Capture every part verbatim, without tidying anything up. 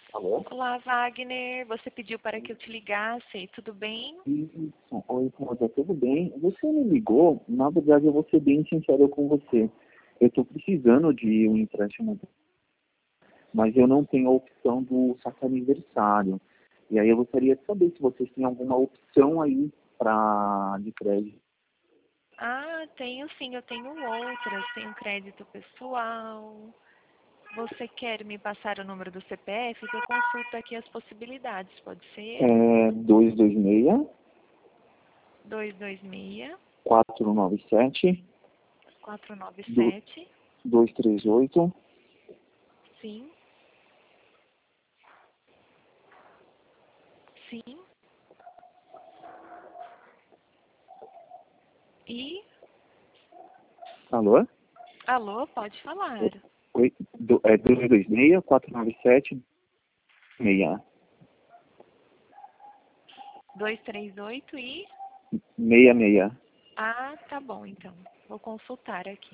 Alô? Olá, Wagner. Você pediu para que eu te ligasse. Tudo bem? Isso. Oi, Cláudia, tudo bem? Você me ligou? Na verdade, eu vou ser bem sincero com você. Eu estou precisando de um empréstimo, mas eu não tenho a opção do saque aniversário. E aí eu gostaria de saber se vocês têm alguma opção aí pra, de crédito. Ah, tenho sim. Eu tenho outras. Tenho crédito pessoal. Você quer me passar o número do C P F? Que eu consulto aqui as possibilidades. Pode ser? É dois dois seis, dois dois seis, quatro nove sete, quatro nove sete. dois três oito, Sim. Sim. E? alô? Alô, pode falar. Oi, do, é dois dois seis, quatro nove sete, seis. dois três oito e... Meia, meia. Ah, tá bom, então. Vou consultar aqui.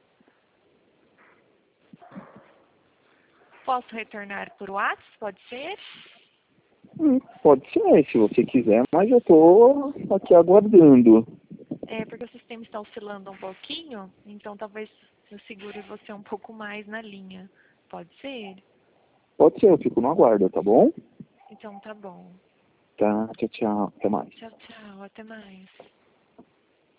Posso retornar por WhatsApp? Pode ser? Hum, pode ser, se você quiser, mas eu tô aqui aguardando. É, porque o sistema está oscilando um pouquinho, então talvez eu segure você um pouco mais na linha. Pode ser? Pode ser, eu fico no aguardo, tá bom? Então tá bom. Tá, tchau, tchau, até mais. Tchau, tchau. Até mais.